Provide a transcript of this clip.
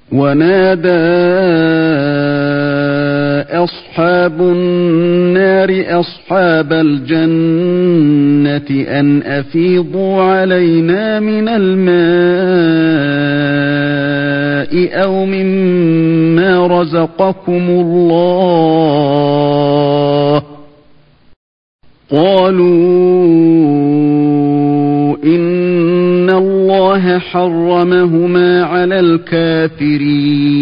ونادى أصحاب النار أصحاب الجنة أن أفيضوا علينا من الماء أو مما رزقكم الله قالوا إن الله حرمهما على الكافرين